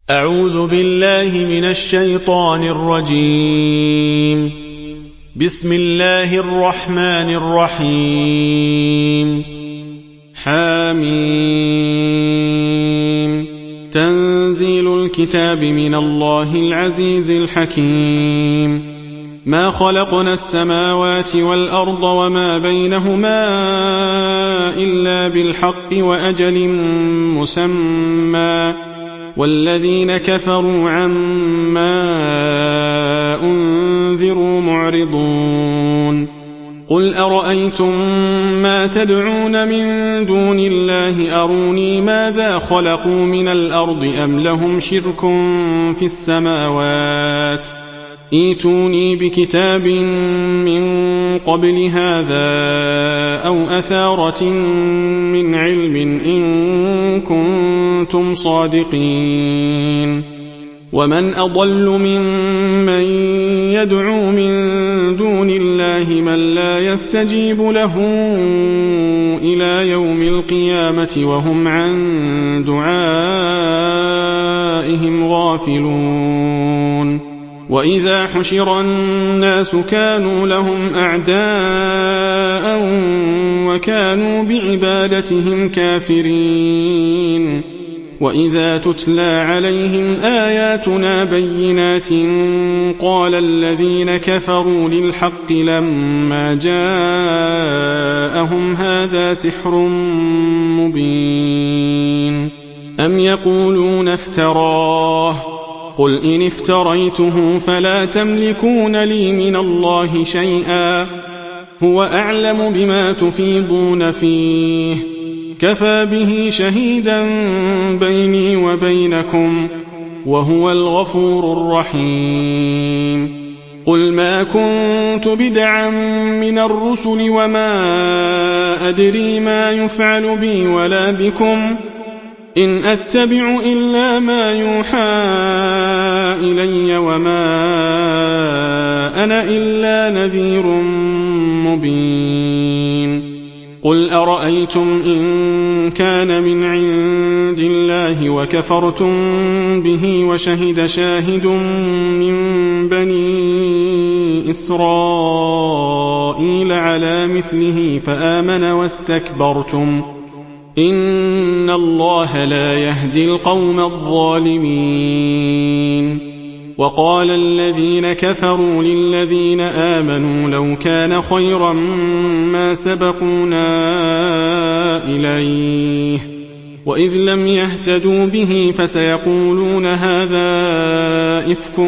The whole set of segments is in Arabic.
أعوذ بالله من الشيطان الرجيم. بسم الله الرحمن الرحيم. حميم. تنزيل الكتاب من الله العزيز الحكيم. ما خلقنا السماوات والأرض وما بينهما إلا بالحق وأجل مسمى، والذين كفروا عما أنذروا معرضون. قل أرأيتم ما تدعون من دون الله أروني ماذا خلقوا من الأرض أم لهم شرك في السماوات، ائتوني بكتاب من قبل هذا أو أثارة من علم إن كنتم صادقين. ومن أضل ممن يدعو من دون الله من لا يستجيب له إلى يوم القيامة وهم عن دعائهم غافلون. وإذا حشر الناس كانوا لهم أعداء وكانوا بعبادتهم كافرين. وإذا تتلى عليهم آياتنا بينات قال الذين كفروا للحق لما جاءهم هذا سحر مبين. أم يقولون افتراه، قل إن افتريته فلا تملكون لي من الله شيئا، هو أعلم بما تفيضون فيه، كفى به شهيدا بيني وبينكم، وهو الغفور الرحيم. قل ما كنت بدعا من الرسل وما أدري ما يفعل بي ولا بكم، إن أتبع إلا ما يوحى إلي وما أنا إلا نذير مبين. قل أرأيتم إن كان من عند الله وكفرتم به وشهد شاهد من بني إسرائيل على مثله فآمن واستكبرتم، إن الله لا يهدي القوم الظالمين. وقال الذين كفروا للذين آمنوا لو كان خيرا ما سبقونا إليه، وإذ لم يهتدوا به فسيقولون هذا إفك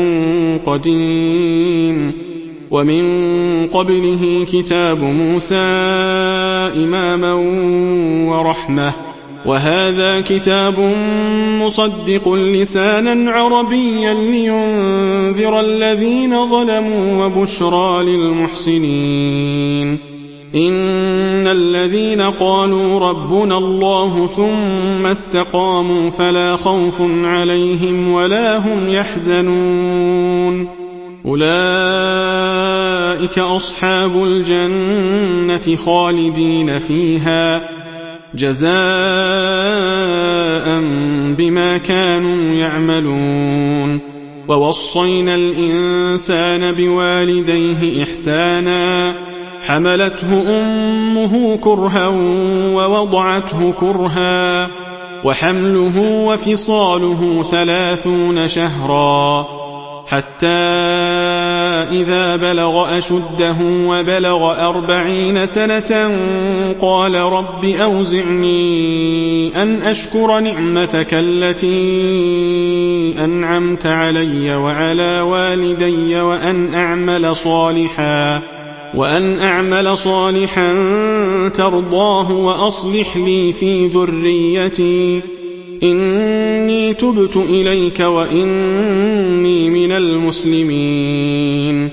قديم. ومن قبله كتاب موسى إماما ورحمة، وهذا كتاب مصدق لسانا عربيا لينذر الذين ظلموا وبشرى للمحسنين. إن الذين قالوا ربنا الله ثم استقاموا فلا خوف عليهم ولا هم يحزنون، أولئك أصحاب الجنة خالدين فيها جزاء بما كانوا يعملون. ووصينا الإنسان بوالديه إحسانا، حملته أمه كرها ووضعته كرها، وحمله وفصاله 30 شهرا، حتى إذا بلغ أشده وبلغ 40 سنة قال رب أوزعني أن أشكر نعمتك التي أنعمت علي وعلى والدي وأن أعمل صالحا ترضاه وأصلح لي في ذريتي إني تبت إليك وإني من المسلمين.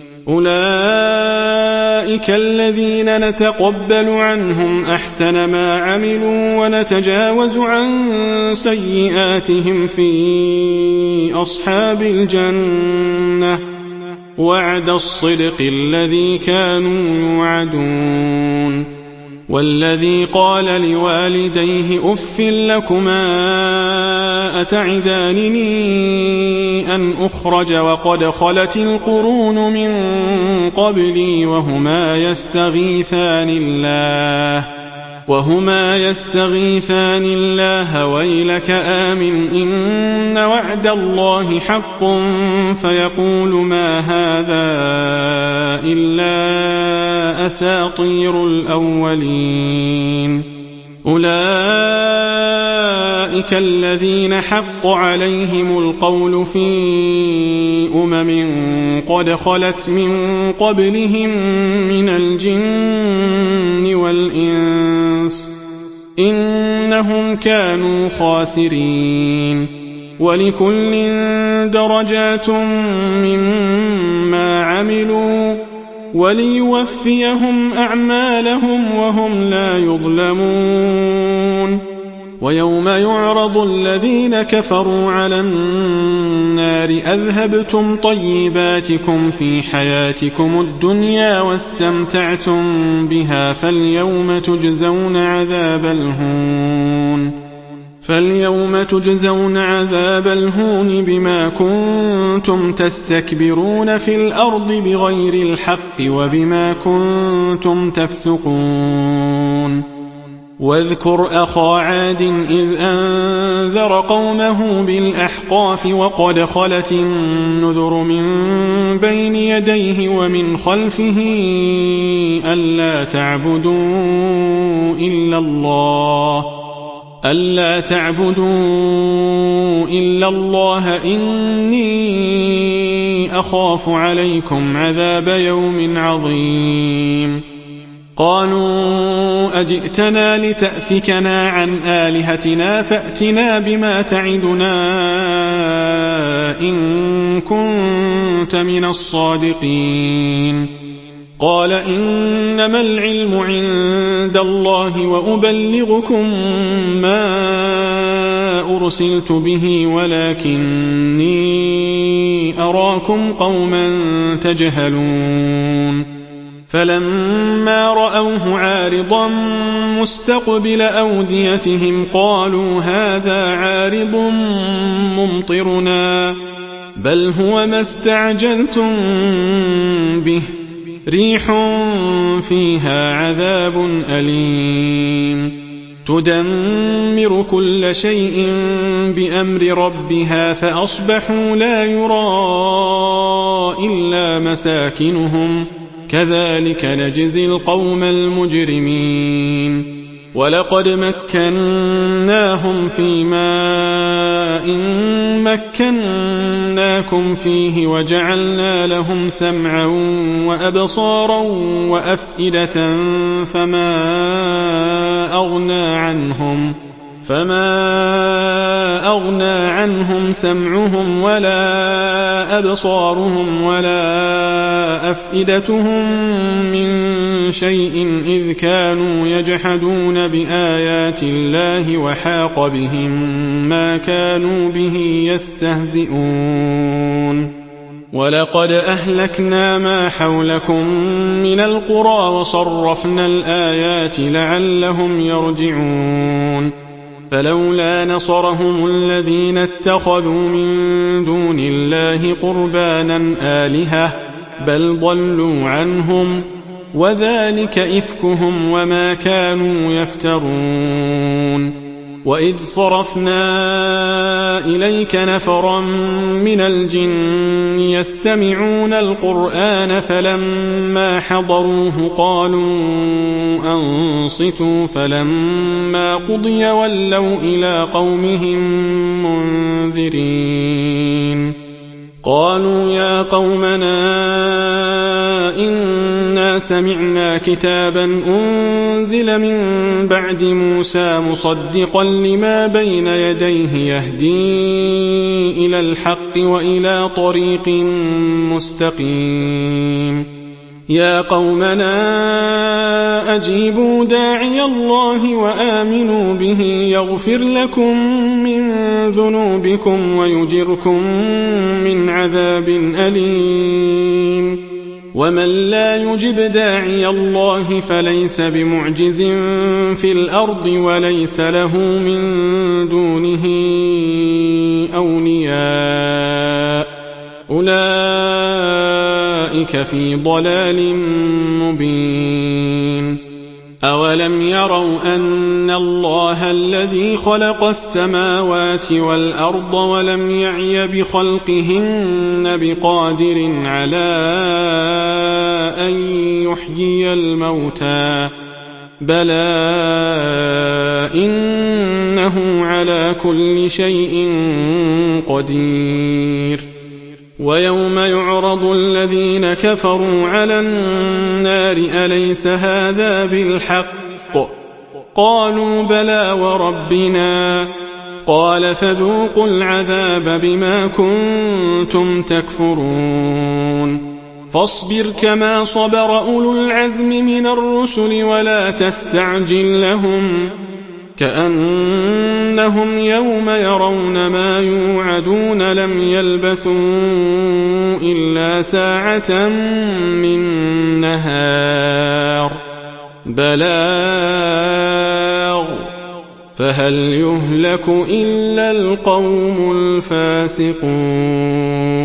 أولئك الذين نتقبل عنهم أحسن ما عملوا ونتجاوز عن سيئاتهم في أصحاب الجنة، وعد الصدق الذي كانوا يوعدون. والذي قال لوالديه أف لكما أتعدانني أن أخرج وقد خلت القرون من قبلي وهما يستغيثان الله ويلك آمن إن وعد الله حق فيقول ما هذا إلا أساطير الأولين أولئك الذين حق عليهم القول في قد خلت من قبلهم من الجن والإنس إنهم كانوا خاسرين ولكل درجات مما عملوا وليوفيهم أعمالهم وهم لا يظلمون ويوم يعرض الذين كفروا على النار أذهبتم طيباتكم في حياتكم الدنيا واستمتعتم بها فاليوم تجزون عذاب الهون بما كنتم تستكبرون في الأرض بغير الحق وبما كنتم تفسقون واذكر أخا عاد إذ أنذر قومه بالأحقاف وقد خلت النذر من بين يديه ومن خلفه ألا تعبدوا إلا الله إني أخاف عليكم عذاب يوم عظيم قالوا أجئتنا لتأفكنا عن آلهتنا فأتنا بما تعدنا إن كنت من الصادقين قال إنما العلم عند الله وأبلغكم ما أرسلت به ولكني أراكم قوما تجهلون فلما رأوه عارضا مستقبل أوديتهم قالوا هذا عارض ممطرنا بل هو ما استعجلتم به ريح فيها عذاب أليم تدمر كل شيء بأمر ربها فأصبحوا لا يرى إلا مساكنهم كذلك نجزي القوم المجرمين ولقد مكناهم في ماء مكناكم فيه وجعلنا لهم سمعا وأبصارا وأفئدة فما أغنى عنهم سمعهم ولا أبصارهم ولا أفئدتهم من شيء إذ كانوا يجحدون بآيات الله وحاق بهم ما كانوا به يستهزئون ولقد أهلكنا ما حولكم من القرى وصرفنا الآيات لعلهم يرجعون فلولا نصرهم الذين اتخذوا من دون الله قربانا آلهة بل ضلوا عنهم وذلك إفكهم وما كانوا يفترون وإذ صرفنا إليك نفرا من الجن يستمعون القرآن فلما حضروه قالوا أنصتوا فلما قضي ولوا إلى قومهم منذرين قالوا يا قومنا إنا سمعنا كتابا أنزل من بعد موسى مصدقا لما بين يديه يهدي إلى الحق وإلى طريق مستقيم يا قومنا أجيبوا داعي الله وآمنوا به يغفر لكم من ذنوبكم ويجركم من عذاب أليم ومن لا يجب داعي الله فليس بمعجز في الأرض وليس له من دونه أولياء أولئك في ضلال مبين أولم يروا أن الله الذي خلق السماوات والأرض ولم يعي بخلقهن بقادر على أن يحيي الموتى بلى إنه على كل شيء قدير ويوم يعرض الذين كفروا على النار أليس هذا بالحق قالوا بلى وربنا قال فذوقوا العذاب بما كنتم تكفرون فاصبر كما صبر أولو العزم من الرسل ولا تستعجل لهم كأنهم يوم يرون ما يوعدون لم يلبثوا إلا ساعة من نهار بلاغ فهل يهلك إلا القوم الفاسقون